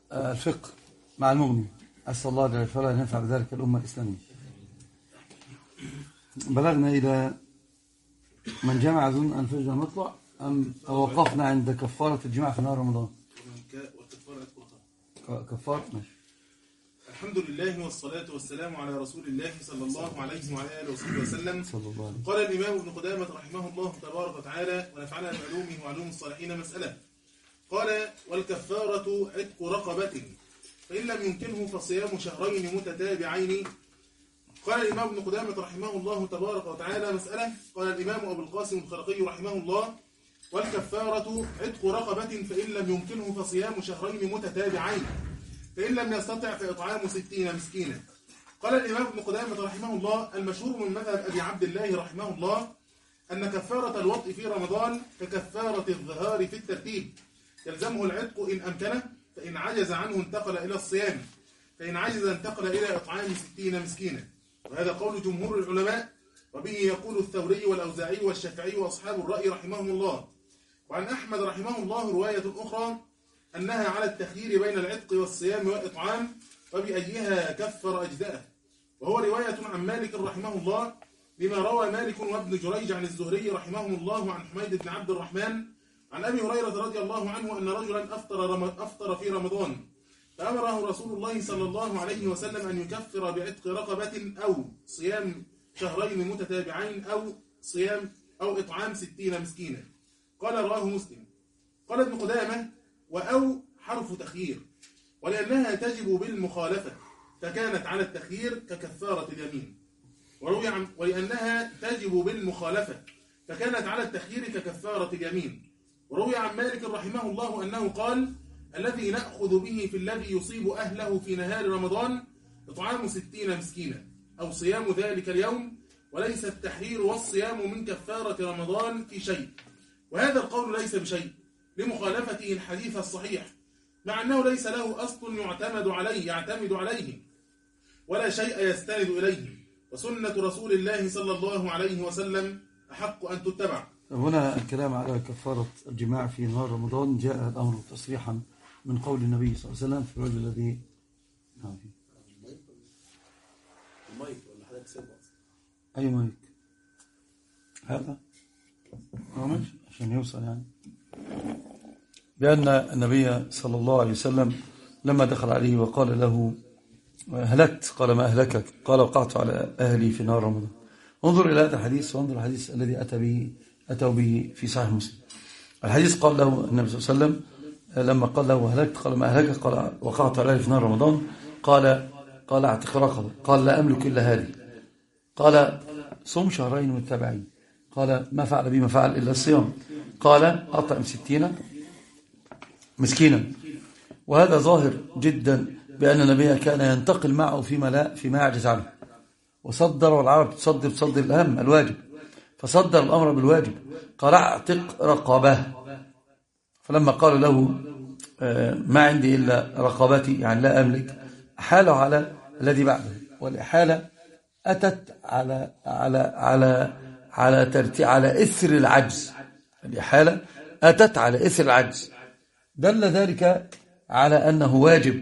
الفقه مع المغني. أسأل الله جل وعلا أن ينفع بذلك الأمة الإسلامية. بلغنا إلى من جمع أظن أن الفجر مطلع أم وقفنا عند كفارة الجماع في نهار رمضان؟ كفارة ماشي. الحمد لله والصلاة والسلام على رسول الله صلى الله عليه وعلى آله وصحبه وسلم. قال الإمام ابن قدامة رحمه الله تبارك وتعالى ونفعنا بعلومه وعلوم الصالحين مسألة. قال: والكفارة عتق رقبة، فإن لم يمكنه فصيام شهرين متتابعين. قال الإمام ابن قدامة رحمه الله تبارك وتعالى مسألة. قال الإمام أبو القاسم الخرقي رحمه الله: والكفارة عتق رقبة، فإن لم يمكنه فصيام شهرين متتابعين، فإن لم يستطع فإطعام 60 مسكينا. قال الإمام ابن قدامة رحمه الله: المشهور من مذهب أبي عبد الله رحمه الله أن كفارة الوطء في رمضان ككفارة الظهار في الترتيب، يلزمه العتق إن أمكنه، فإن عجز عنه انتقل إلى الصيام، فإن عجز انتقل إلى إطعام 60 مسكينا. وهذا قول جمهور العلماء، وبه يقول الثوري والأوزاعي والشافعي وأصحاب الرأي رحمهم الله. وعن أحمد رحمه الله رواية أخرى أنها على التخيير بين العتق والصيام والإطعام، وبأيها كفر أجزاءه. وهو رواية عن مالك رحمه الله، لما روى مالك وابن جريج عن الزهري رحمهم الله عن حميد بن عبد الرحمن عن أبي هريرة رضي الله عنه أن رجلا أفطر في رمضان، فأمره رسول الله صلى الله عليه وسلم أن يكفر بعتق رقبة أو صيام شهرين متتابعين أو إطعام 60 مسكينا. قال: رواه مسلم. قال ابن قدامة: وأو حرف تخيير، ولأنها تجب بالمخالفة فكانت على التخيير ككفارة اليمين. ولأنها تجب بالمخالفة فكانت على التخيير ككفارة اليمين. وروي عن مالك رحمه الله أنه قال: الذي نأخذ به في الذي يصيب أهله في نهار رمضان إطعام 60 مسكينا أو صيام ذلك اليوم، وليس التحرير والصيام من كفارة رمضان في شيء. وهذا القول ليس بشيء لمخالفته الحديث الصحيح، مع أنه ليس له أصل يعتمد عليه ولا شيء يستند إليه، وسنة رسول الله صلى الله عليه وسلم أحق أن تتبع. هنا الكلام على كفارة الجماع في نهار رمضان جاء الأمر تصريحا من قول النبي صلى الله عليه وسلم في الرجل الذي المايك ولا حضرتك سيبه؟ أي مايك هذا؟ ماشي عشان يوصل يعني. بأن النبي صلى الله عليه وسلم لما دخل عليه وقال له: هلكت، قال: ما أهلكك؟ قال: وقعت على أهلي في نهار رمضان. انظر إلى هذا الحديث وانظر الحديث الذي أتوا به في صحيح مسلم. الحديث قال له النبي صلى الله عليه وسلم لما قال له: هلكت، قال: ما أهلكك؟ قال: وقعت على أهلي في نهار رمضان. قال: اعتق رقبة. قال: لا أملك إلا هذه. قال: صم شهرين متتابعين. قال: ما فعل بي ما فعل إلا الصيام. قال: أطعم 60 مسكينا. وهذا ظاهر جدا بأن النبي كان ينتقل معه فيما يعجز عنه، وصدر، والعرب تصدر الأهم الواجب، فصدر الأمر بالواجب. قال: اعتق رقبة. فلما قال له: ما عندي إلا رقبتي، يعني لا أملك، أحاله على الذي بعده. والإحالة أتت على إثر العجز. الإحالة أتت على إثر العجز، دل ذلك على أنه واجب،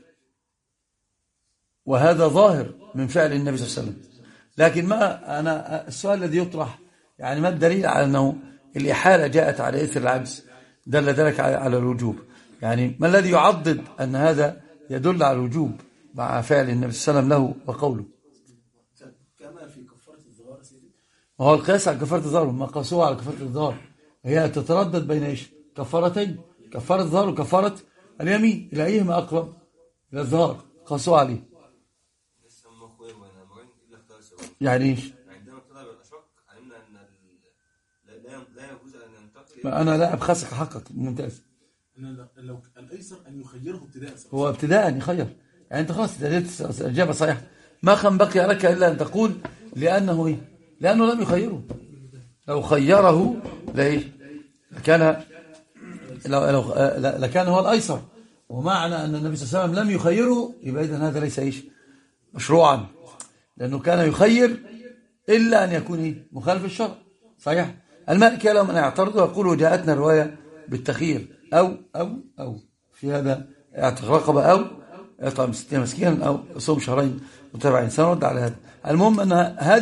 وهذا ظاهر من فعل النبي صلى الله عليه وسلم. لكن السؤال الذي يطرح يعني ما الدليل على أنه الإحالة جاءت على إثر العجز؟ دل ذلك على الوجوب. يعني ما الذي يعضد أن هذا يدل على الوجوب مع فعل النبي صلى الله عليه وسلم له وقوله؟ كما في كفارة الظهار سيدي، وهو القياس على كفارة الظهار، ما قاسوها على كفارة الظهار هي تتردد بين إيش؟ كفارتين، كفارة الظهار وكفارة اليمين، إلى أيهما أقرب؟ إلى الظهار، قاسوها عليه. يعني إيش؟ عندما طلب الأشق علمنا أن لا يجوز أن ينتقل. ما أنا لا أبخسك حقك، ممتاز. لو الأيسر أن يخيره ابتداء، هو ابتداء يخير، يعني أنت خلاص الإجابة صحيحة، ما كان بقي لك إلا أن تقول لأنه إيه؟ لأنه لم يخيره. لو خيره لكان هو الأيسر. ومعنى أن النبي صلى الله عليه وسلم لم يخيره يبقى إذن هذا ليس إيش؟ مشروعا، لأنه كان يخير إلا أن يكون مخالف الشرع. صحيح. المالكي لهم أن يعترضوا ويقولوا: جاءتنا رواية بالتخيير أو في هذا اعتق رقبة أو يطعم 60 مسكينا أو يصوم شهرين متابعين. سنرد على هذا. المهم أن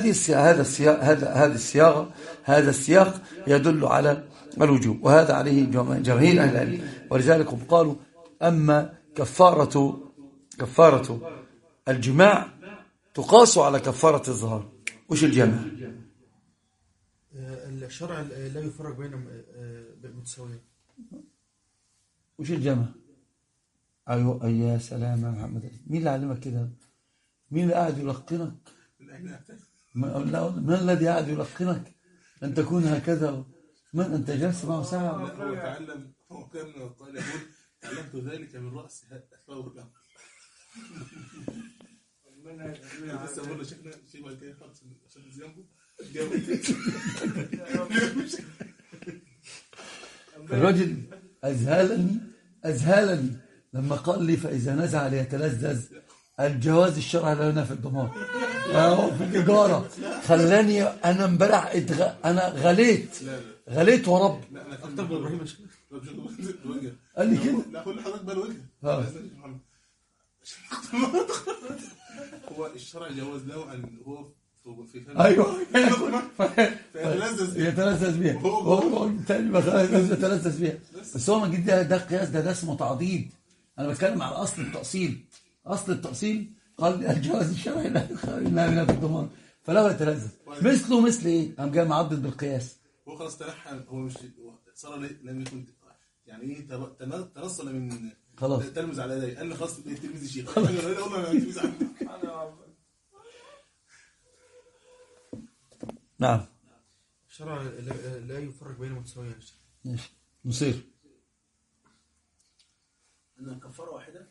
هذا السياق يدل على الوجوب، وهذا عليه جماهير أهل العلم. ولذلك هم قالوا أما كفارة الجماع تقاس على كفارة الظهار. وش الجمع؟ الشرع لا يفرق بين متساويين. وش الجمع؟ أيوة يا سلام يا محمد. مين اللي علمك كده؟ مين اللي قاعد يلقنك؟ من الذي قاعد يلقنك أن تكون هكذا؟ من أنت جالس معه ساعة؟ هو تعلم، هو كان قال يقول تعلمت ذلك من رأس الثور الأول. لسه بقول له شيخنا شيء بعد كده خالص عشان جنبه الرجل أذهلني لما قال لي فإذا نزع ليتلذذ الجواز الشرعي لا ينافي الضمان. في الإجارة خلاني أنا امبارح أنا غليت ورب. أكتر من إبراهيم قال لي كده. لا أقول لحضرتك بقى الوجه. هو الشرع جواز له أن هو في فهم. أيوه يتلذذ بيها. هو يتلذذ بيها. بس هو ما جد ده قياس، ده اسمه تعضيد. أنا بتكلم على أصل التأصيل. أصل التأصيل قال الجواز الشرعي لا ينافي الضمان فلا يتلذذ. مثله مثل إيه؟ قام جاي معضد بالقياس. هو خلاص تنحى، هو مش صار لم يكن يعني إيه تنصل من خلاص تلمز على يدي. قال لي خلاص تلميذ الشيخ. أقول له أنا تلميذ عندي. نعم. الشرع لا يفرق بين متساويين. ماشي نصير أن الكفارة واحدة.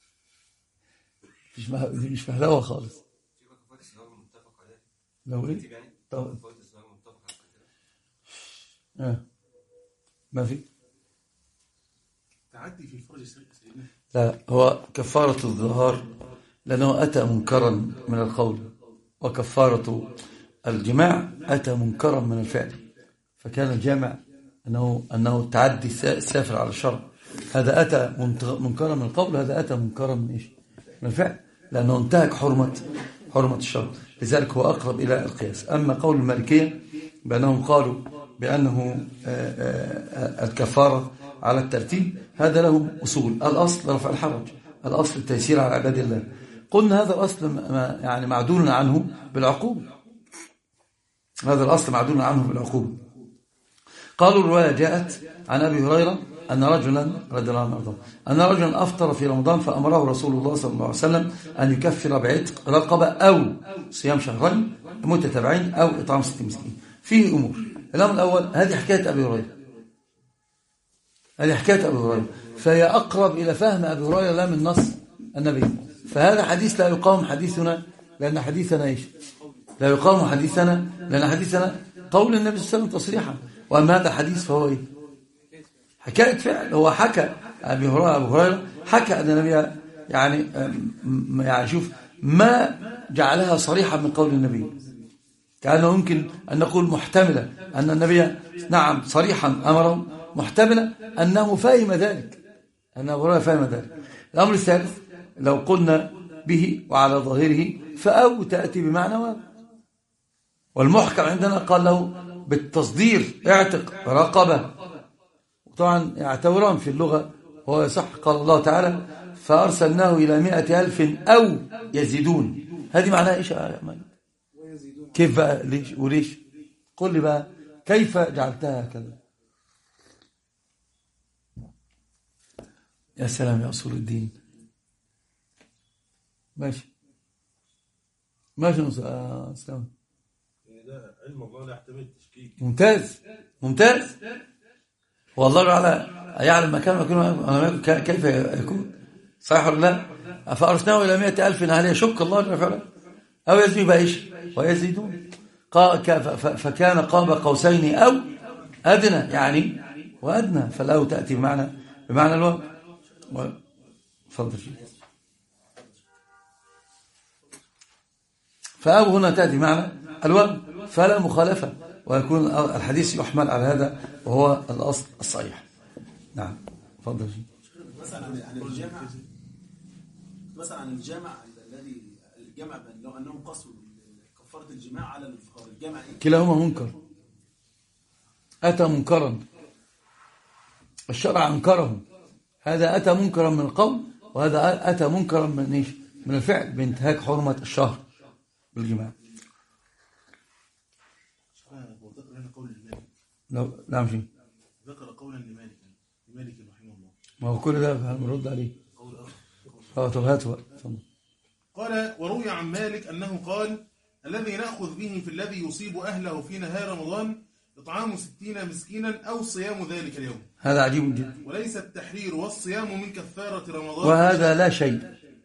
مش فهلوة خالص. لو ايه طب ما في تعدي في الفرج سيدنا. لا، هو كفارة الظهار لأنه أتى منكرا من القول، وكفارة الجماع أتى منكرا من الفعل، فكان الجامع أنه تعدي سافر على الشرع. هذا أتى منكرا من القول، هذا أتى منكرا من إيش؟ من الفعل، لأنه انتهك حرمة الشرع. لذلك هو أقرب إلى القياس. أما قول المالكية بأنهم قالوا بأنه الكفارة على الترتيب، هذا لهم أصول. الأصل رفع الحرج، الأصل التيسير على عباد الله. قلنا هذا الأصل يعني معدول عنه بالعقوبة، هذا الأصل معدول عنه بالعقوبة. قالوا الرواية جاءت عن أبي هريرة أن رجلا رضي الله عنه أن رجلا أفطر في رمضان فأمره رسول الله صلى الله عليه وسلم أن يكفر بعتق رقبة أو صيام شهرين متتابعين أو إطعام 60 مسكين. فيه أمور. الأمر الأول، هذه حكاية أبي هريرة، فهي أقرب إلى فهم أبي هريرة لا من نص النبي. فهذا حديث لا يقام حديثنا، لأن حديثنا إيش؟ لا يقام حديثنا لأن حديثنا قول النبي صلى الله عليه وسلم تصريحا. وأما هذا الحديث فهو إيه؟ حكاية فعل. هو حكى أبو هريرة حكى أن النبي يعني شوف ما جعلها صريحا من قول النبي، كأنه يمكن أن نقول محتملة أن النبي نعم صريحا أمره، محتملة أنه فهم ذلك، أن أبو هريرة فهم ذلك. الأمر الثالث، لو قلنا به وعلى ظاهره فأو تأتي بمعنى واحد، والمحكم عندنا قال له بالتصدير اعتق رقبة. طبعا يعتبران في اللغة هو يصح. قال الله تعالى فأرسلناه إلى 100,000 أو يزيدون. هذه معناها إيش يا مالك؟ كيف بقى؟ ليش وليش؟ قل لي بقى كيف جعلتها هكذا؟ يا سلام يا أصول الدين. ماشي سلام. ده علم الله لا يحتمل التشكيك. ممتاز. والله تعالى يعلم مكان كيف يكون صحيح ولا لا؟ فأرسلناه إلى 100,000 هل يشك الله جل وعلا أو يزيد بقى إيش؟ ويزيدون. فكان قاب قوسين أو أدنى، يعني وأدنى، فالأو تأتي بمعنى الواو. فضل شيء. فأو هنا تأتي معنى الواو، فلا مخالفة، ويكون الحديث يحمل على هذا وهو الأصل الصحيح. نعم فضل شيء. مثلا عن الجامع، مثلا عن الجامع الذي الجامع لو انهم قصوا كفاره الجماع على الانفطار، الجامع ايه؟ كلاهما منكر، اتى منكرا، الشرع انكره، هذا اتى منكرا من القول، وهذا اتى منكرا من ايش؟ من الفعل، بانتهاك حرمه الشهر بالجماع. وذكر هنا قول المالك. لا مش ذكر قولا لمالك رحمه الله. ما هو كل ده هنرد عليه. طب هاتوا بقى. قال وروي عن مالك أنه قال الذي نأخذ به في الذي يصيب أهله في نهار رمضان إطعام 60 مسكينا أو صيام ذلك اليوم. هذا عجيب جدا. وليس التحرير والصيام من كفارة رمضان. وهذا لا شيء.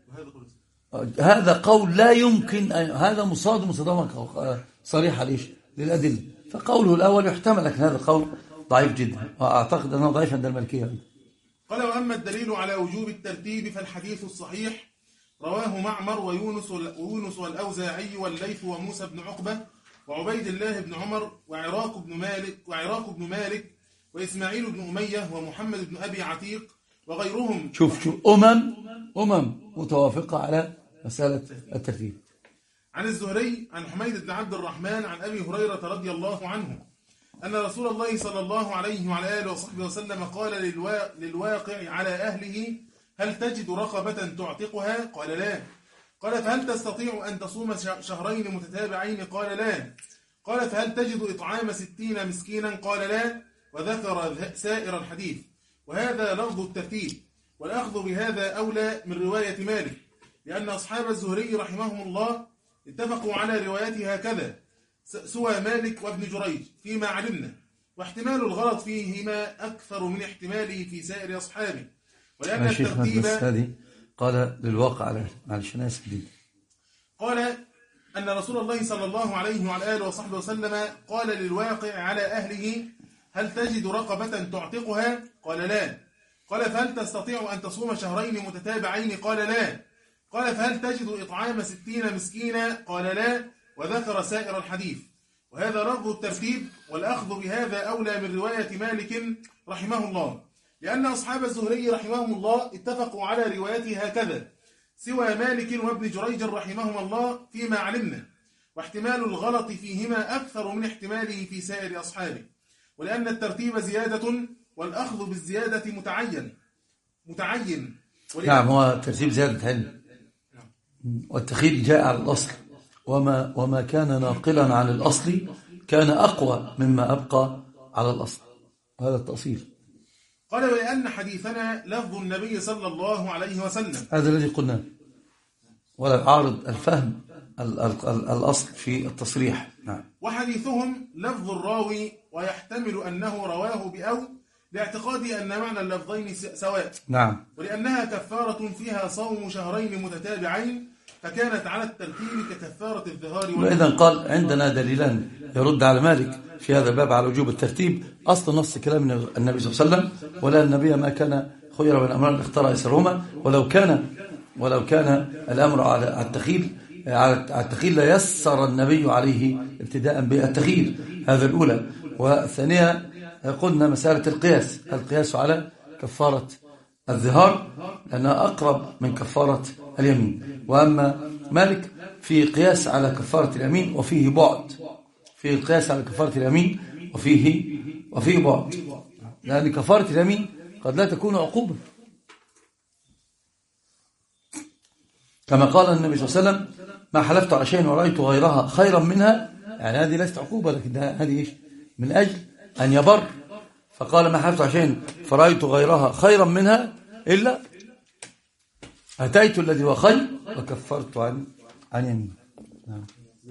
هذا قول لا يمكن هذا مصادمة صريحة ليش؟ للأدلة. فقوله الأول يحتمل، لكن هذا القول ضعيف جدا، وأعتقد أنه ضعيف عند المالكية. قال وأما الدليل على وجوب الترتيب فالحديث الصحيح رواه معمر ويونس والأوزاعي والليث وموسى بن عقبة وعبيد الله بن عمر وعراق بن مالك وإسماعيل بن أمية ومحمد بن أبي عتيق وغيرهم. شوف أمم متوافقة على مسألة الترتيب. عن الزهري عن حميد بن عبد الرحمن عن أبي هريرة رضي الله عنه أن رسول الله صلى الله عليه وعلى آله وصحبه وسلم قال للواقع على أهله هل تجد رقبة تعتقها؟ قال لا. قال فهل تستطيع أن تصوم شهرين متتابعين؟ قال لا. قال فهل تجد إطعام 60 مسكينا؟ قال لا. وذكر سائر الحديث. وهذا لفظ الترتيب، والأخذ بهذا أولى من رواية مالك، لأن أصحاب الزهري رحمهم الله اتفقوا على روايته هكذا سوى مالك وابن جريج فيما علمنا، واحتمال الغلط فيهما أكثر من احتماله في سائر أصحابه. ولأن الترتيب هذه قال للواقع على معلش أنا آسف جدا. قال أن رسول الله صلى الله عليه وعلى آله وصحبه وسلم قال للواقع على أهله هل تجد رقبة تعتقها؟ قال لا. قال فهل تستطيع أن تصوم شهرين متتابعين؟ قال لا. قال فهل تجد إطعام 60 مسكينا؟ قال لا. وذكر سائر الحديث. وهذا لفظ الترتيب، والأخذ بهذا أولى من رواية مالك رحمه الله، لأن أصحاب الزهري رحمهم الله اتفقوا على روايته هكذا سوى مالك وابن جريج رحمهم الله فيما علمنا، واحتمال الغلط فيهما أكثر من احتماله في سائر أصحابه. ولأن الترتيب زيادة، والأخذ بالزيادة متعين. نعم، هو الترتيب زيادة علم، والتخيل جاء على الأصل، وما كان ناقلا عن الأصل كان أقوى مما أبقى على الأصل، وهذا التأصيل. قال ولأن حديثنا لفظ النبي صلى الله عليه وسلم، هذا الذي قلناه، ولا يعارض الفهم الأصل في التصريح. نعم. وحديثهم لفظ الراوي، ويحتمل أنه رواه بأو لاعتقادي أن معنى اللفظين سواء. نعم. ولأنها كفارة فيها صوم شهرين متتابعين، فكانت على الترتيب ككفارة الظهار. وإذا قال عندنا دليلان يرد على مالك في هذا الباب على وجوب الترتيب. أصل نص كلام النبي صلى الله عليه وسلم ولا النبي ما كان خير من أمرين اختار أيسرهما، ولو كان الأمر على التخيل ليسر النبي عليه ابتداء بالتخيل. هذا الأولى. والثانية قلنا مسألة القياس على كفارة الظهار لأنها أقرب من كفارة اليمين. وأما مالك في قياس على كفارة اليمين وفيه بعد، في القياس على كفارة اليمين وفيه بعد، لأن كفارة اليمين قد لا تكون عقوبة، كما قال النبي صلى الله عليه وسلم ما حلفت على شيء ورأيت غيرها خيرا منها، يعني هذه ليست عقوبة، لكن هذه من أجل أن يبر. فقال ما حلفت على شيء فرأيت غيرها خيرا منها إلا أتيت الذي هو خير وكفرت عن يمين. نعم.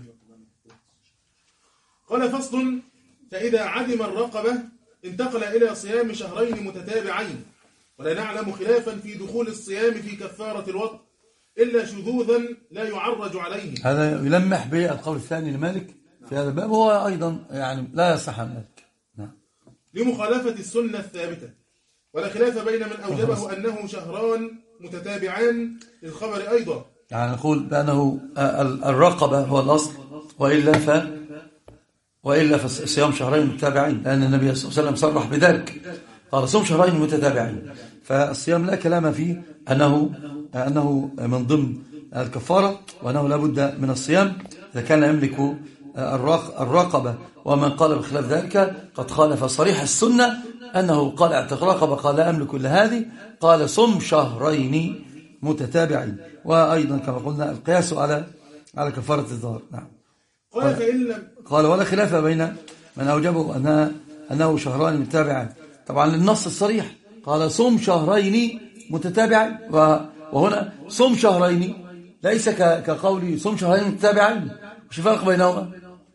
قال فصل فإذا عدم الرقبة انتقل إلى صيام شهرين متتابعين، ولا نعلم خلافا في دخول الصيام في كفارة الوطء إلا شذوذا لا يعرج عليه. هذا يلمح به القول الثاني لمالك في هذا الباب، هو أيضا يعني لا يصح عن مالك. نعم. لمخالفة السنة الثابتة، ولا خلاف بين من أوجبه أنه شهران متتابعان للخبر أيضا، يعني نقول بأنه الرقبة هو الأصل، وإلا فصيام شهرين متتابعين، لأن النبي صلى الله عليه وسلم صرح بذلك، قال صوم شهرين متتابعين. فالصيام لا كلام فيه أنه من ضمن الكفارة، وأنه لا بد من الصيام إذا كان يملك الرقبة. ومن قال بخلاف ذلك قد خالف صريح السنة، أنه قال اعتق رقبة، قال لا أملك إلا هذه، قال صم شهرين متتابعين. وأيضا كما قلنا القياس على كفارة الظهر. نعم. قال ولا خلاف بين من أوجبه أنه شهران متتابعان، طبعا للنص الصريح قال صم شهرين متتابعين، وهنا صم شهرين ليس كقولي صم شهرين متتابعين. مش فرق بينهما؟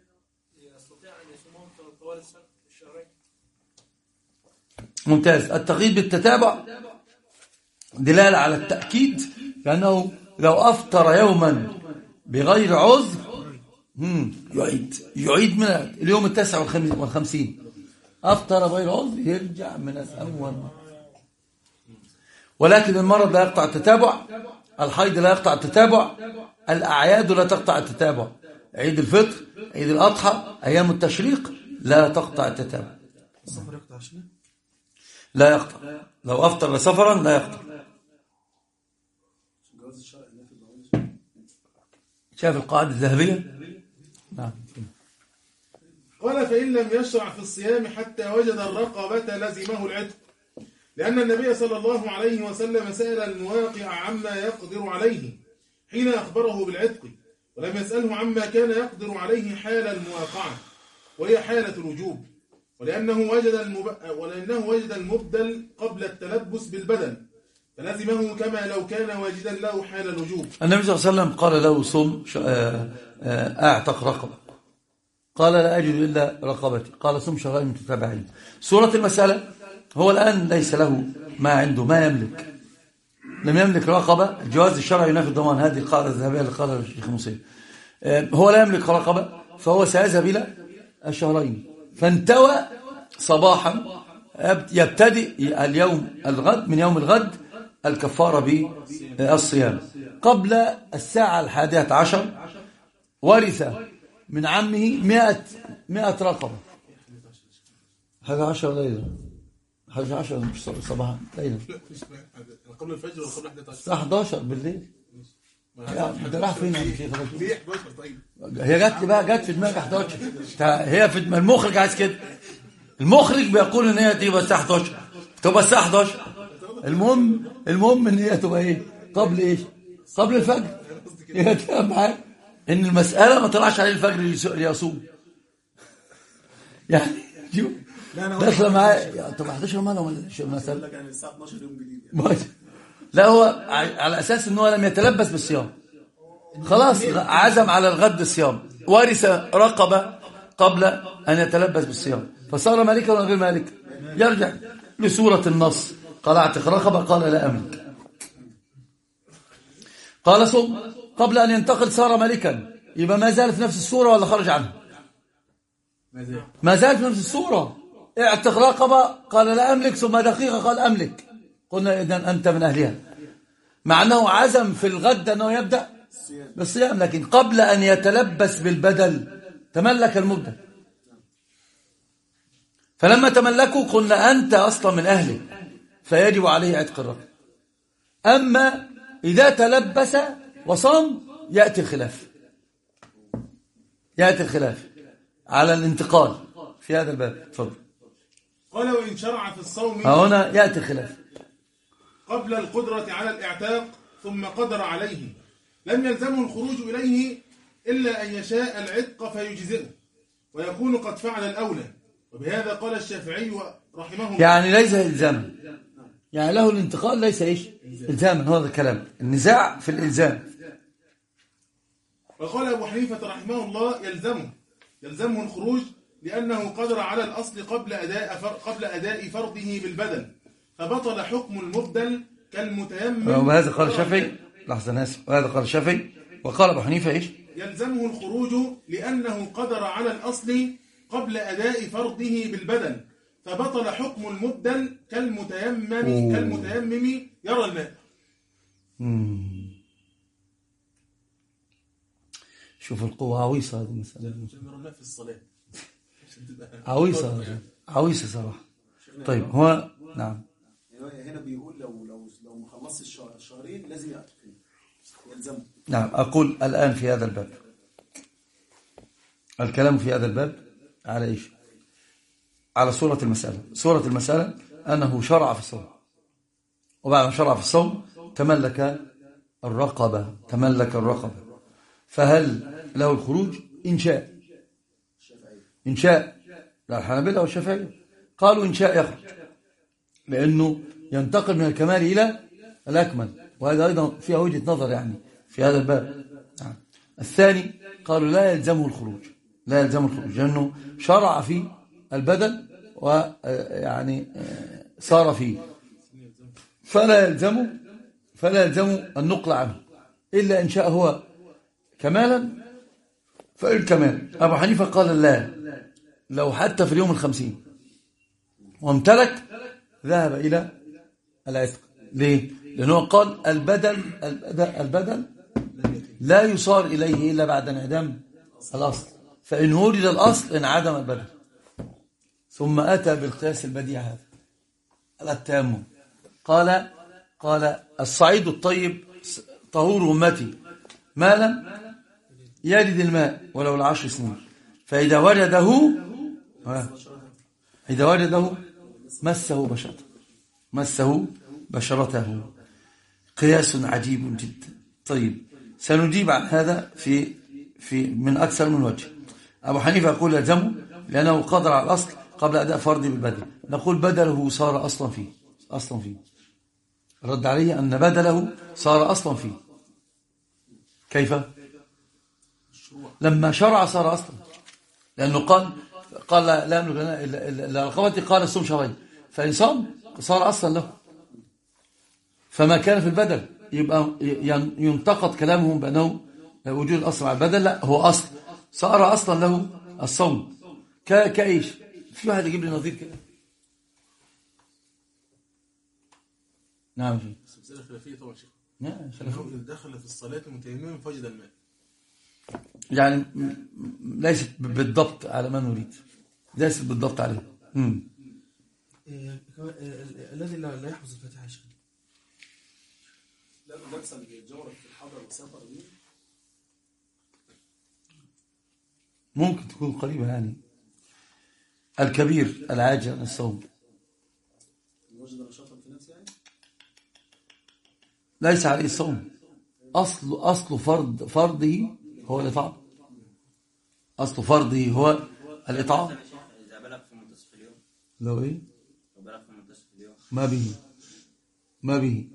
ممتاز. التقييد بالتتابع دلالة على التأكيد، لأنه لو أفطر يوما بغير عذر يعيد من اليوم 59 أفطر بغير عذر يرجع من الأول. ولكن المرض لا يقطع التتابع، الحيض لا يقطع التتابع، الأعياد لا تقطع التتابع، عيد الفطر، عيد الأضحى، أيام التشريق لا تقطع التتابع. السفر يقطع شنو؟ لا يقطع، لو أفطر سفرا لا يقطع. شايف القاعدة الذهبية؟ نعم. قال فإن لم يشرع في الصيام حتى وجد الرقبة لزمه العتق، لأن النبي صلى الله عليه وسلم سأل المواقع عما يقدر عليه حين أخبره بالعتق، ولم يسأله عما كان يقدر عليه حال المواقعة وهي حالة الوجوب، ولأنه وجد المبدل قبل التلبس بالبدل، فلزمه كما لو كان واجدا له حال الوجوب. النبي صلى الله عليه وسلم قال له صم أعتق رقبة، قال لا أجد إلا رقبتي، قال صم شهرين متتابعين. صورة المسألة هو الآن ليس له ما عنده، ما يملك، لم يملك رقبة، الجواز الشرعي ينافي الضمان، هذه القاعدة الذهبية اللي قالها الشيخ مصير. هو لا يملك رقبة، فهو سيذهب إلى الشهرين، فانتوى صباحا يبتدئ اليوم الغد، من يوم الغد الكفارة بالصيام. قبل الساعة 11 ورث من عمه 100 رقبة. 11 ليلة، 11 مش صباحا، ليلة قبل الفجر ولا قبل 11؟ الساعة 11 بالليل. انت راح فين يا شيخ؟ ليه 11 طيب؟ هي جت في دماغك 11. هي في المخرج عايز كده، المخرج بيقول ان هي تبقى الساعة 11، تبقى الساعة 11. المهم ان هي تبقى ايه؟ قبل ايش؟ قبل الفجر. هي تبقى معاك ان المسألة ما طلعش عليه الفجر ليصوم يعني. شوف داخله معاه. طب 11 مالهم مثلا؟ يعني الساعه 12 يوم جديد. لا، هو على اساس ان هو لم يتلبس بالصيام، خلاص عزم على الغد الصيام، ورث رقبة قبل ان يتلبس بالصيام، فصار مالكا ولا غير مالك؟ يرجع لسورة النص، قال اعتق رقبة، قال لا املك، قال صم، قبل ان ينتقل صار مالكا، يبقى ما زال في نفس السورة ولا خرج عنها؟ ما زال في نفس السورة. اعتق رقبة قال لا أملك، ثم دقيقة قال أملك، قلنا إذن أنت من أهلها، مع أنه عزم في الغد أنه يبدأ بالصيام، لكن قبل أن يتلبس بالبدل تملك المدة، فلما تملكوا قلنا أنت أصلا من أهله فيجب عليه عتق الرقبة. أما إذا تلبس وصام يأتي الخلاف على الانتقال في هذا الباب. تفضل. قال وإن شرع في الصوم هنا يأتي الخلاف قبل القدرة على الإعتاق ثم قدر عليه، لم يلزمه الخروج إليه إلا أن يشاء العتق فيجزئه ويكون قد فعل الأولى، وبهذا قال الشافعي رحمه الله. يعني ليس إلزاما، يعني له الانتقال ليس إيش إلزاما، هذا الكلام النزاع في الإلزام. وقال أبو حنيفة رحمه الله يلزمه الخروج لأنه قدر على الأصل قبل أداء فرضه بالبدل، فبطل حكم المبدل كالمتيمم. وهذا قال الشافعي، لحظة ناسف، وهذا قال الشافعي، وقال أبو حنيفة إيش؟ يلزمه الخروج لأنه قدر على الأصل قبل أداء فرضه بالبدل، فبطل حكم المبدل كالمتيمم يرى الماء. شوف القوة عويصة هذه المسألة، في الصلاة عويصة صراحة. طيب هو نعم، هنا بيقول لو ما خلصش الشهرين لازم يلزمه. نعم. أقول الآن في هذا الباب الكلام في هذا الباب على إيش؟ على صورة المسألة. صورة المسألة أنه شرع في الصوم، وبعد ما شرع في الصوم تملك الرقبة. فهل له الخروج؟ إن شاء لا الحنابلة والشافعية قالوا إن شاء يخرج، لأنه ينتقل من الكمال إلى الأكمل، وهذا أيضا فيها وجهة نظر يعني في هذا الباب. الثاني قالوا لا يلزمه الخروج، لأنه شرع في البدل ويعني صار فيه، فلا يلزمه النقل عنه إلا إن شاء هو كمالا فالكمال. أبو حنيفة قال لا، لو حتى في اليوم 50 وامتلك ذهب إلى العتق. ليه؟ لأنه قال البدل لا يصار إليه إلا بعد انعدام الأصل، فإن وجد الأصل انعدم البدل. ثم أتى بالقياس البديع هذا على التيمم، قال الصعيد الطيب طهور أمتي ما لم يجد الماء ولو ل10 سنين، فإذا وجده مسه بشرته. قياس عجيب جدا. طيب، سنجيب عن هذا في من أكثر من وجه. أبو حنيفة يقول يلزمه لأنه قدر على الأصل قبل أداء فرضه بالبدل. نقول بدله صار أصلا فيه. رد عليه أن بدله صار أصلا فيه. كيف؟ لما شرع صار أصلا، لأنه قال لا أملك إلا رقبتي، قال الصوم شهرين، فإن صام صار أصلا له. فما كان في البدل يبقى ينتقد كلامهم بأنه وجود الأصل على البدل، لا، هو أصل صار أصلا له الصوم. كأيش؟ في واحد يجيب لي نظير كده. نعم شيخ. مسألة خلافية طبعا شيخ. نعم خلافية. دخل في الصلاة متيمما فوجد الماء، يعني ليست بالضبط على ما نريد، ليست بالضبط عليه. الذي لا يحفظ الفاتحة شيخ، لا لبس الجورب في الحضر والسفر دي ممكن تكون قريبة يعني. الكبير العاجل عن الصوم وجد نشاطا في نفسه يعني ليس عليه الصوم. أصل فرضه هو الإطعام. أصل فرضه هو الإطعام. إذا بلغ في منتصف اليوم، لو إيه؟ لو بلغ في منتصف اليوم ما به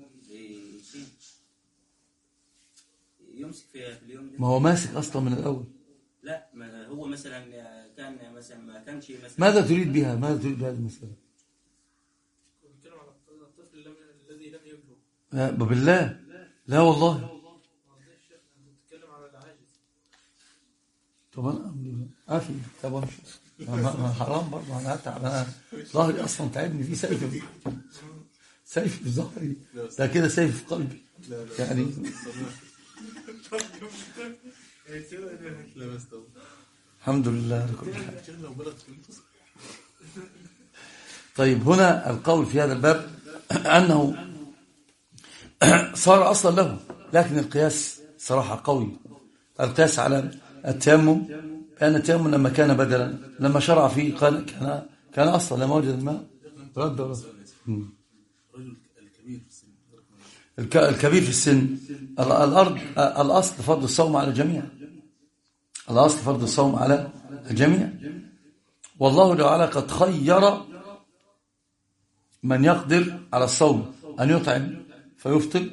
يمسك في اليوم ده. ما هو ماسك أصلا من الأول. لا، ما هو مثلا كان مثلا ما كانش مثلا. ماذا تريد بها هذه المسألة؟ بنتكلم على الطفل الذي لم يبلغ. بالله لا والله. بنتكلم على العاجز. طبعا عافي. طبعا حرام برضه. انا ظهري اصلا تعبني في سيف في ظهري، ده كده سيف في قلبي يعني. الحمد لله لكل حال. طيب، هنا القول في هذا الباب أنه صار أصلا له، لكن القياس صراحة قوي. القياس على التيمم، لأن التيمم لما كان بدلا، لما شرع فيه كان أصلا لما وجد الماء رد. الكبير في السن. الأصل فرض الصوم على الجميع. والله تعالى قد خير من يقدر على الصوم أن يطعم فيفطر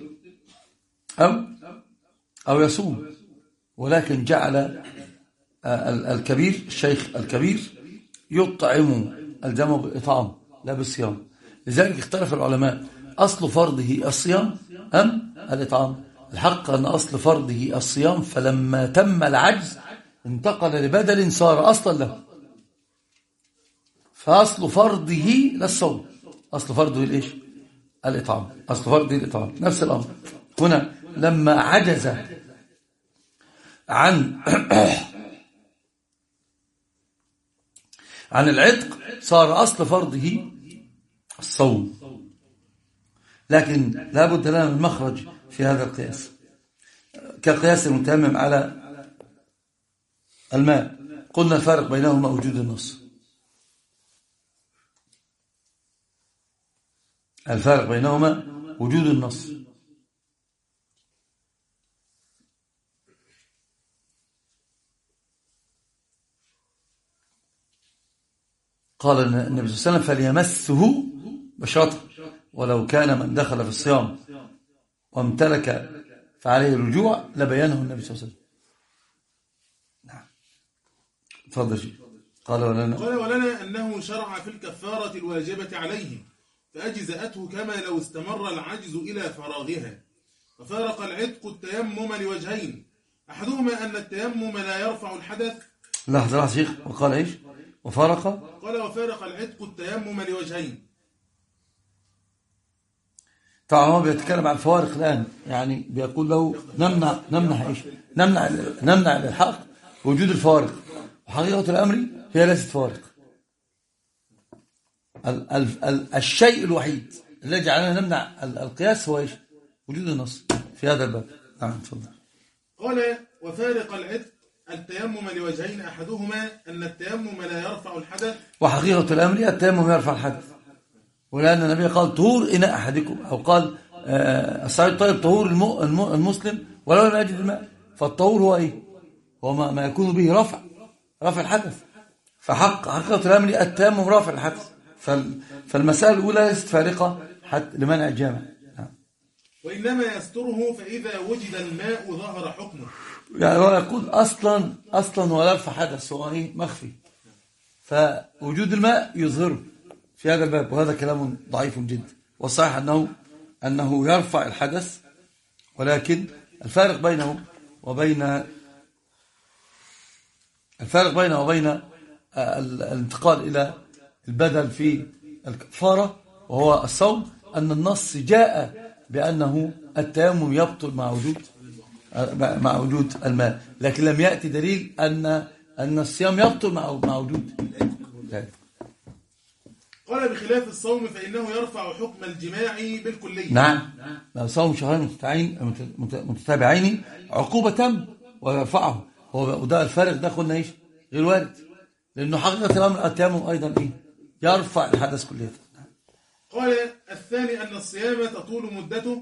أو يصوم، ولكن جعل الكبير، الشيخ الكبير، يطعم الجمع بالإطعام لا بالصيام. لذلك اختلف العلماء أصل فرضه الصيام أم الإطعام. الحق أن أصل فرضه الصيام، فلما تم العجز انتقل لبدل صار أصلا له، فأصل فرضه للصوم، أصل فرضه الإيش؟ الإطعام. أصل فرضه الإطعام. نفس الأمر هنا، لما عجز عن العتق صار أصل فرضه الصوم. لكن لا بد لنا من مخرج في هذا القياس، كقياس المتيمم على الماء. قلنا الفارق بينهما وجود النص. الفارق بينهما وجود النص. قال النبي صلى الله عليه وسلم فليمسه بشرطه، ولو كان من دخل في الصيام وامتلك فعليه الرجوع لبيانه النبي صلى الله عليه وسلم. نعم تفضل شيء. قال ولنا أنه شرع في الكفارة الواجبة عليه فأجزأته كما لو استمر العجز إلى فراغها. وفارق العتق التيمم لوجهين، أحدهما أن التيمم لا يرفع الحدث. لحظة شيخ، وقال إيش؟ وفارق العتق التيمم لوجهين. طبعا هو بيتكلم عن الفوارق الآن، يعني بيقول له نمنع إيش؟ نمنع الإلحاق وجود الفوارق، وحقيقة الأمر هي ليست فوارق. الشيء الوحيد الذي جعلنا نمنع القياس هو إيش؟ وجود النص في هذا الباب. نعم تفضل. قال وفارق العتق التيمم لوجهين، أحدهما أن التيمم لا يرفع الحدث. وحقيقة الأمر التيمم يرفع الحدث، ولأن النبي قال طهور إناء أحدكم، أو قال الصعيد الطيب طهور المسلم ولو لم يجد الماء. فالطهور هو إيه؟ هو ما يكون به رفع الحدث. فحقيقة الأمر التيمم رافع الحدث. فالمسألة الأولى ليست فارقة حتى لمنع الجامع. وإنما يستره فإذا وجد الماء ظهر حكمه. يعني هو يقول أصلا هو لا يرفع حدث، هو إيه؟ مخفي. فوجود الماء يظهره في هذا الباب، وهذا كلام ضعيف جدا. والصحيح أنه يرفع الحدث، ولكن الفارق بينه وبين الانتقال إلى البدل في الكفارة وهو الصوم، أن النص جاء بأنه التيمم يبطل مع وجود الماء، لكن لم يأتي دليل أن الصيام يبطل مع وجود ذلك. قال بخلاف الصوم فإنه يرفع حكم الجماع بالكلية. نعم، صوم شهرين متتابعين عقوبة ويرفعه. وده الفارق ده قلنا ايش؟ غير وارد، لأنه حقيقة الأمر التيمم أيضا ايه؟ يرفع الحدث كلية. قال الثاني أن الصيام تطول مدته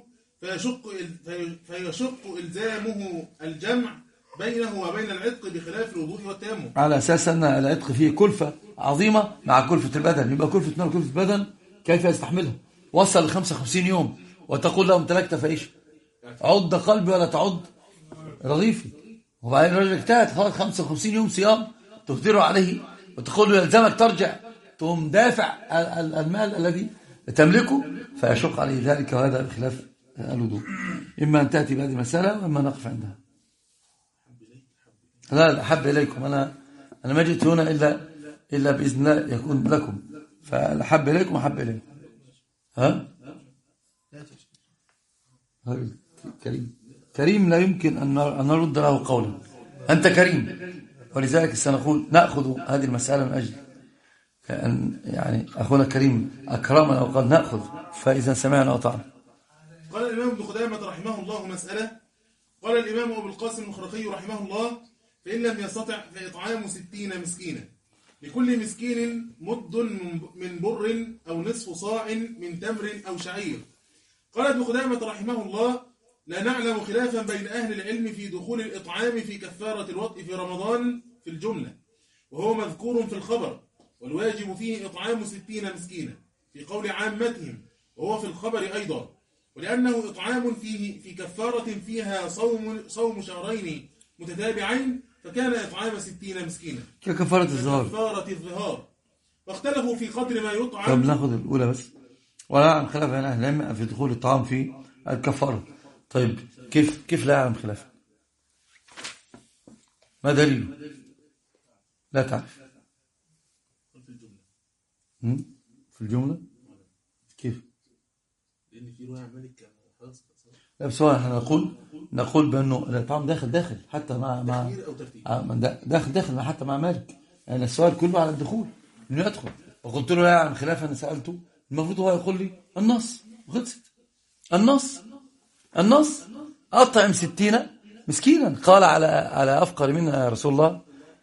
فيشق إلزامه الجمع بينه وبين العتق بخلاف الوضوء والتيمم، على أساس أن العتق فيه كلفة عظيمة مع كلفة البدن. يبقى كلفة البدن كيف يستحملها؟ وصل ل 55 يوم وتقول له امتلكت فإيش؟ عض قلبي ولا تعض رغيفي. وبعدين الرجل اجتهد خلاص 55 يوم صيام تقدر عليه، وتقول له يلزمك ترجع، تقوم دافع المال الذي تملكه، فيشق عليه ذلك. وهذا بخلاف الوضوء. إما أن تأتي بهذه المسألة وإما نقف عندها. لا أحب إليكم، أنا ما جئت هنا إلا بإذن الله يكون لكم، فأحب إليكم أحب إليكم. ها؟ كريم لا يمكن أن نرد له قولا. أنت كريم، ولذلك سنقول نأخذ هذه المسألة من أجل يعني أخونا كريم أكرمنا وقال نأخذ، فإذا سمعنا وطعنا. قال الإمام ابن قدامة رحمه الله مسألة. قال الإمام أبو القاسم الخرقي رحمه الله فإن لم يستطع فإطعام 60 مسكينا، لكل مسكين مد من بر أو نصف صاع من تمر أو شعير. قال ابن قدامة رحمه الله لا نعلم خلافا بين أهل العلم في دخول الإطعام في كفارة الوطء في رمضان في الجملة، وهو مذكور في الخبر، والواجب فيه إطعام 60 مسكينا في قول عامتهم، وهو في الخبر أيضا، ولأنه إطعام فيه في كفارة فيها صوم شهرين متتابعين، فكان إطعام 60 مسكينا ككفارة الظهار. واختلفوا في قدر ما يطعم. طب ناخذ الأولى بس. ولا يعلم خلاف بين أهل العلم في دخول الطعام في الكفارة. طيب كيف لا يعلم خلاف؟ ما دليله؟ لا تعرف في الجملة كيف؟ لأن في رواية مالك لا بس احنا نقول بأنه الطعام داخل حتى مع داخل حتى مع مالك. يعني السؤال كله على الدخول انه يدخل، وقلت له لا يعلم خلاف. انا سألته المفروض هو يقول لي النص وخلصت. النص أطعم 60 مسكينا. قال على أفقر منا يا رسول الله،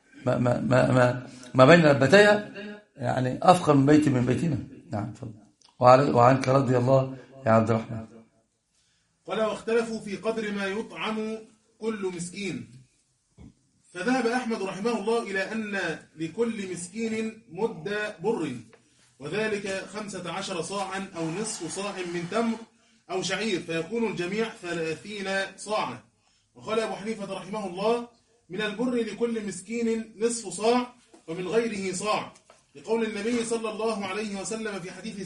ما بين لبتيها يعني أفقر من بيت من بيتنا. نعم تفضل. وعنك رضي الله يا عبد الرحمن. قال واختلفوا في قدر ما يطعم كل مسكين، فذهب أحمد رحمه الله إلى أن لكل مسكين مد بر، وذلك 15 صاعا أو نصف صاع من تمر أو شعير، فيكون الجميع 30 صاعا. وقال أبو حنيفة رحمه الله من البر لكل مسكين نصف صاع ومن غيره صاع، لقول النبي صلى الله عليه وسلم في حديث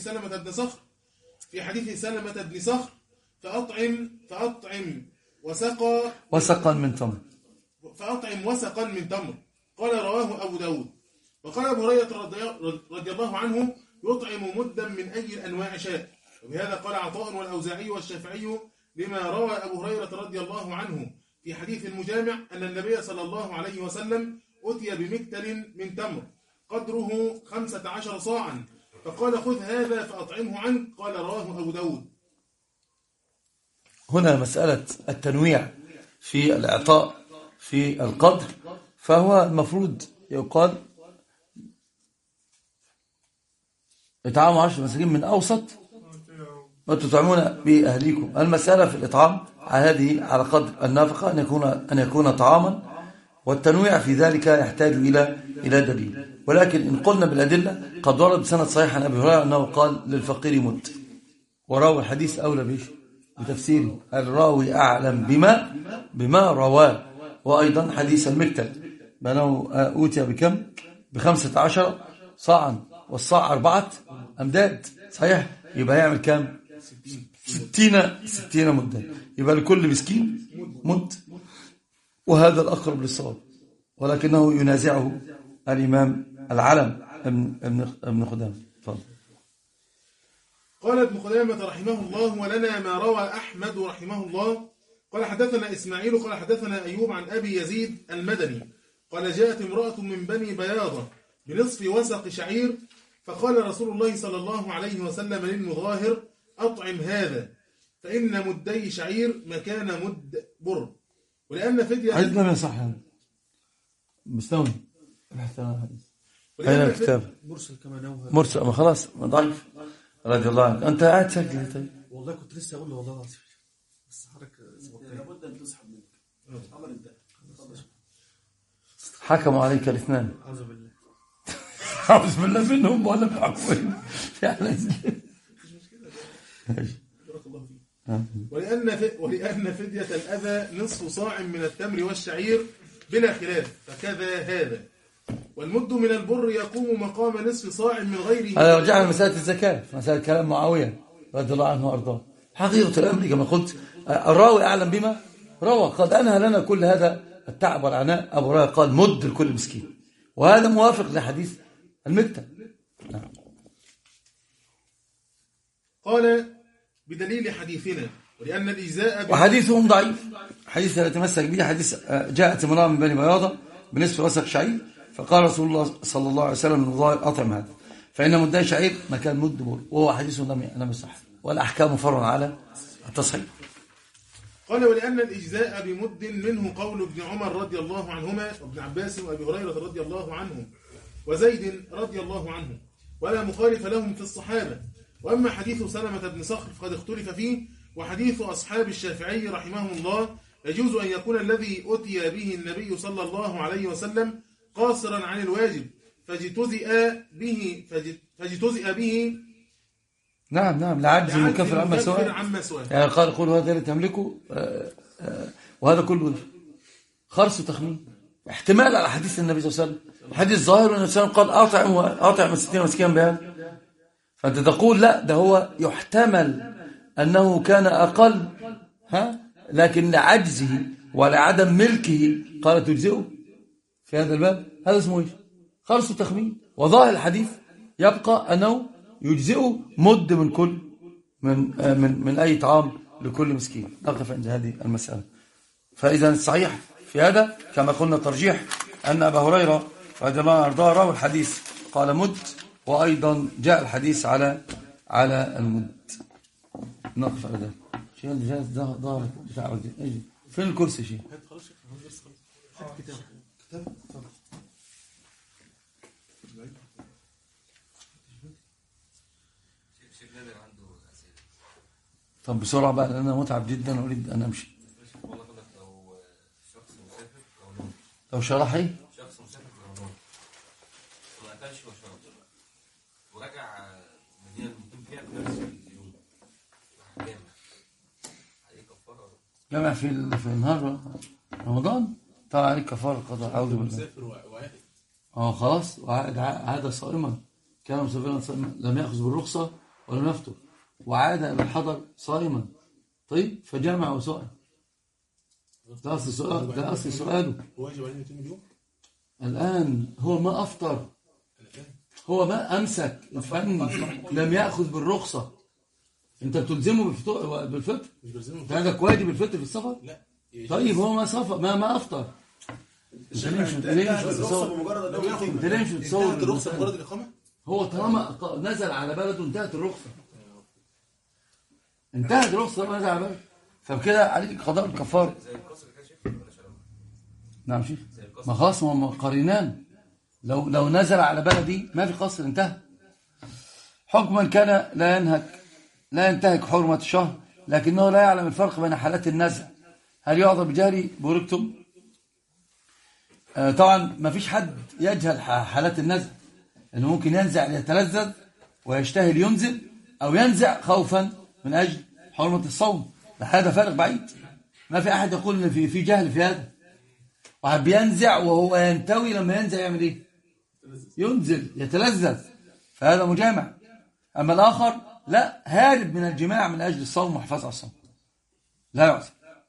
سلمة بن صخر فأطعم وسقا من تمر. فأطعم وسقا من تمر. قال رواه أبو داود. وقال أبو هريرة رضي الله عنه يطعم مدا من أي الأنواع شاء. وبهذا قال عطاء والأوزاعي والشافعي لما روى أبو هريرة رضي الله عنه في حديث المجامع أن النبي صلى الله عليه وسلم أتي بمكتل من تمر قدره 15 صاعا، فقال خذ هذا فأطعمه عنك. قال رواه أبو داود. هنا مسألة التنويع في الإعطاء في القدر، فهو المفروض يقال إطعام 10 مساكين من أوسط ما تطعمون بأهليكم. المسألة في الإطعام هذه على قدر النفقة أن يكون طعاما، والتنويع في ذلك يحتاج إلى دليل. ولكن إن قلنا بالأدلة قد ورد بسند صحيح عن أبي هريرة أنه قال للفقير مد، وراوي الحديث أولى بيش بتفسيره، الراوي أعلم بما رواه. وأيضا حديث المكتل بأنه أوتي بكم ب15 صاعا، والصاع 4 أمداد صحيح، يبقى يعمل كم 60 مدا، يبقى لكل مسكين مد، وهذا الأقرب للصواب، ولكنه ينازعه الإمام العلم ابن خدامة. تفضل. قال ابن خدامة رحمه الله ولنا ما روى أحمد رحمه الله قال حدثنا إسماعيل قال حدثنا أيوب عن أبي يزيد المدني قال جاءت امرأة من بني بياضة بنصف وسق شعير، فقال رسول الله صلى الله عليه وسلم للمظاهر أطعم هذا، فإن مدي شعير مكان مد بر. ولأن فدية عايز لم يصح هذا مستوي بحث عن الحديث. أين الكتاب؟ مرسل كما نوها. مرسل، ما خلاص ضعيف. رضي الله عنك. أنت قاعد سجل. طيب والله كنت لسه أقول له والله العظيم، بس حركة لابد أن تسحب منك. أمر انتهى. حكموا عليك الاثنان. أعوذ بالله. أعوذ بالله منهم ولا بحكمهم يعني. ولأن فدية الأذى نصف صاع من التمر والشعير بلا خلاف، فكذا هذا. والمد من البر يقوم مقام نصف صاع من غيره. هذا رجعنا لمسألة الزكاة، مسألة كلام معاوية رضي الله عنه وأرضاه. حقيقة الأمر كما قلت الراوي أعلم بما روى، قد أنهى لنا كل هذا التعب والعناء. أبو هريرة قال مد لكل مسكين، وهذا موافق لحديث المكتل. نعم. قال بدليل حديثنا ولأن الإجزاء وحديثهم ضعيف. حديث الذي تمسك به حديث جاءت امرأة من بني بياضة بنصف وسق شعير، فقال رسول الله صلى الله عليه وسلم للمظاهر أطعم هذا، فإن مدي شعير مكان مد بر، وهو حديث لم يصح، والأحكام فرع على التصحيح. قال ولأن الإجزاء بمد منه قول ابن عمر رضي الله عنهما وابن عباس وأبي هريرة رضي الله عنه وزيد رضي الله عنه، ولا مخالف لهم في الصحابة. وأما حديث سلمة بن صخر فقد اختلف فيه، وحديث أصحاب الشافعي رحمهم الله يجوز أن يكون الذي أتي به النبي صلى الله عليه وسلم قاصرا عن الواجب فاجتزئ به. نعم لعجز المكفر عما سواه. يعني قال هذا اللي تملكه، وهذا كله خرص وتخمين، احتمال على حديث النبي صلى الله عليه وسلم. الحديث ظاهر أن النبي صلى الله عليه وسلم قال أطعم 60 مسكينا بهذا، فأنت تقول لا، ده هو يحتمل أنه كان أقل، لكن لعجزه ولعدم ملكه قال تجزئه في هذا الباب. هذا اسمه ايش؟ خرص وتخمين. وظاهر الحديث يبقى أنه يجزئه مد من كل من أي طعام لكل مسكين. نقف عند هذه المسألة. فإذا الصحيح في هذا كما قلنا ترجيح أن أبا هريرة رضي الله عنه وارضاه روى الحديث قال مد، وأيضا جاء الحديث على المد. نقف على ذلك. شيل جهاز ظهرك بتاع اجي. فين الكرسي يا شيخ؟ خلاص بس خلاص. هات كتاب. كتاب اتفضل. شيخ نادر عنده أسئلة. طب بسرعة بقى لأن أنا متعب جدا وأريد أن أمشي. والله بقول لك لو شخص مسافر أو نوم. لو شرح إيه؟ شخص مسافر أو نوم. وما أكلش وشرب. ورجع المدينة اللي مقيم فيها في نفس اليوم. راح جامع. عليه كفارة ولا؟ جامع في النهار رمضان طبعا عليك كفارة قضاء أعوذ بالله. مسافر وعائد. خلاص عاد صائما كان مسافرا صائما لم يأخذ بالرخصة ولم يفطر وعاد إلى الحضر صائما. طيب فجامع وصائم. ده أصل سؤال، ده أصل سؤاله. هو يجب عليه يتم اليوم؟ الآن هو ما أفطر، هو ما أمسك الفن، لم يأخذ بالرخصة. أنت بتلزمه بالفطر؟ مش بلزمه أنت عندك واجب الفطر في السفر؟ لا. طيب هو ما سفر ما أفطر. أنت ليه مش بتصور؟ بمجرد لو ياخد أنت ليه مش بتصور؟ انتهت الرخصة مجرد الإقامة؟ هو طالما نزل على بلده انتهت الرخصة. انتهت الرخصة طالما نزل على بلده. فبكده عليك قضاء الكفارة. زي القصر كده شيخ ولا شرب؟ نعم شيخ. ما خلاص هم قرينان. لو نزل على بلدي ما في قصر انتهى. حكما كان لا ينتهك حرمة الشهر لكنه لا يعلم الفرق بين حالات النزع. هل يعذر بجهل بوركتم؟ طبعا ما فيش حد يجهل حالات النزع، لأنه ممكن ينزع ليتلذذ ويشتهي لينزل أو ينزع خوفا من أجل حرمة الصوم. هذا فارق بعيد. ما في أحد يقول إن في جهل في هذا. واحد بينزع وهو ينتوي لما ينزع يعمل إيه؟ ينزل يتلذذ، فهذا مجامع. أما الآخر لا، هارب من الجماع من أجل الصوم وحفاظ على الصوم، لا يعذر.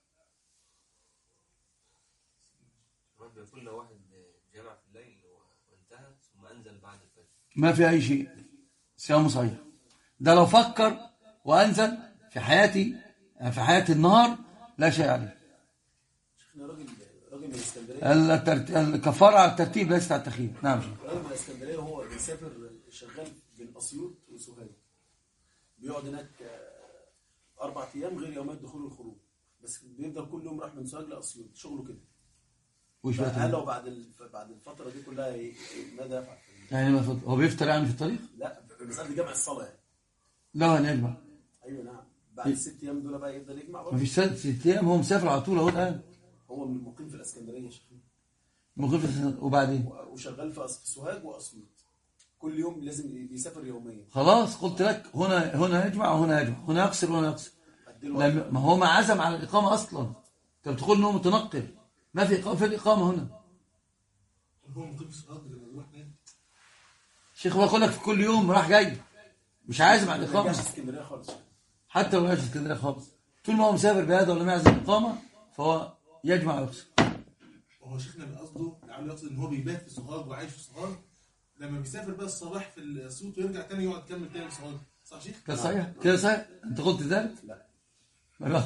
كل واحد جامع في الليل وانتهى ثم أنزل بعد الفجر ما في أي شيء، صيامه صحيح. ده لو فكر وأنزل في حياة النهار لا شيء عليه. شيخنا راجل من الاسكندريه، الكفارة على الترتيب ليست على التخيير. نعم شيخ. راجل من الاسكندريه وهو بيسافر شغال بين اسيوط وسوهاج، بيقعد هناك 4 أيام غير يومات الدخول والخروج، بس بيفضل كل يوم راح من سوهاج لاسيوط شغله كده. وش بقى هل لو بعد الفتره دي كلها ماذا يفعل؟ يعني هو بيفطر يعني في الطريق؟ لا، مسألة جمع الصلاه يعني. لا، أن يجمع. ايوه نعم، بعد ال6 أيام دول بقى يفضل يجمع برضه. ما فيش 6 أيام، هو مسافر على طول أهو الآن. هو مقيم في الاسكندريه يا شيخ، وبعدين وشغال في سوهاج واسيوط، كل يوم لازم بيسافر يوميا. خلاص قلت لك هنا يجمع وهنا يجمع، هنا يقصر وهنا يقصر. ما هو ما عزم على الإقامة أصلا. أنت بتقول إنه متنقل، ما في إقامة، في الإقامة هنا. هو مقيم في الصلاة لما يروح نام. الشيخ بقول لك في كل يوم راح جاي، مش عازم على الإقامة. اسكندريه خالص. حتى لو يجي اسكندريه خالص، طول ما هو مسافر بهذا ولا معزم الإقامة فهو يجمع ويقصر. وهو شيخنا من قصده لعله يقصد ان هو بيبات في سوهاج وعايش في سوهاج، لما بيسافر بقى الصباح في الاسيوط ويرجع تاني يقعد يكمل تاني في سوهاج. صح شيخ؟ كده صحيح؟ كده صحيح؟ أنت قلت ذلك؟ لا.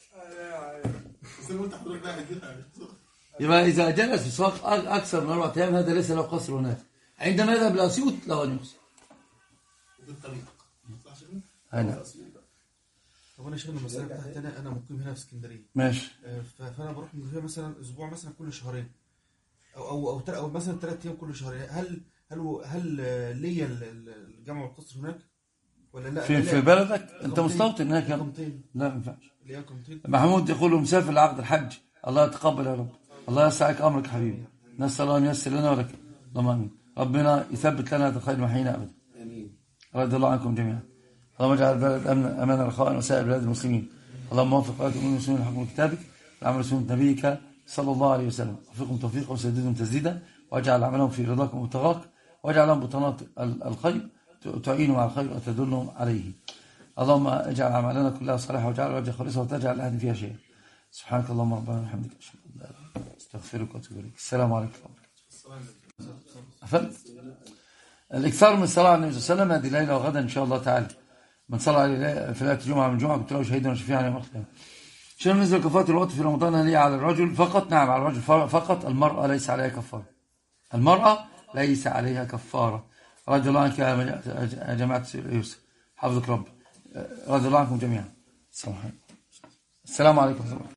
بس انا قلت حضرتك بقى هتجيبها. يبقى إذا جلس في سواق أكثر من 4 أيام هذا ليس له قصر هناك. عندما يذهب لأسيوط له أن يقصر. وفي الطريق. صح شيخنا؟ هنا. طب انا شغل المسألة بتاعتي انا مقيم هنا في اسكندريه، ماشي. فانا بروح من هنا مثلا اسبوع مثلا كل شهرين، او مثلا 3 ايام كل شهرين. هل ليا الجامعه والقصر هناك ولا لا؟ في بلدك أنت مستوطن هناك؟ لا ما ينفعش. محمود يقول له مسافر لعقد الحج. الله يتقبل يا رب، الله يسعك أمرك حبيبي، نسأل الله أن ييسر لنا ولك. اللهم آمين. ربنا يثبت لنا هذا الخير محينا أبدا. امين. رضي الله عنكم جميعا. اللهم اجعل البلد أمانا رخاء وسائر بلاد المسلمين. اللهم وفق ولاة أمور المسلمين لحكم كتابك والعمل بسنة نبيك صلى الله عليه وسلم. وفقهم توفيقا وسددهم تسديدا، واجعل عملهم في رضاك ومبتغاك، واجعل لهم بطانات الخير تعينهم على الخير وتدلهم عليه. اللهم اجعل أعمالنا كلها صالحة واجعل وجه خالصة وتجعل أحد فيها شيئا. سبحانك اللهم ربنا وبحمدك أشهد أن لا إله إلا أنت أستغفرك وأتوب إليك. السلام عليكم ورحمة الله. أفهم؟ الإكثار من الصلاة على النبي صلى الله عليه وسلم هذه ليلة وغدا إن شاء الله تعالى. من صلى عليه في ليلة الجمعة من الجمعة كنت له شهيدا وشفيعا يوم القيامة. شنو نزل كفارة الوقت في رمضان؟ هل هي على الرجل فقط؟ نعم على الرجل فقط. المرأة ليس عليها كفارة. المرأة ليس عليها كفارة. رضي الله عنك يا جماعة يوسف، حفظك رب. رضي الله عنكم جميعا. السلام عليكم ورحمة الله.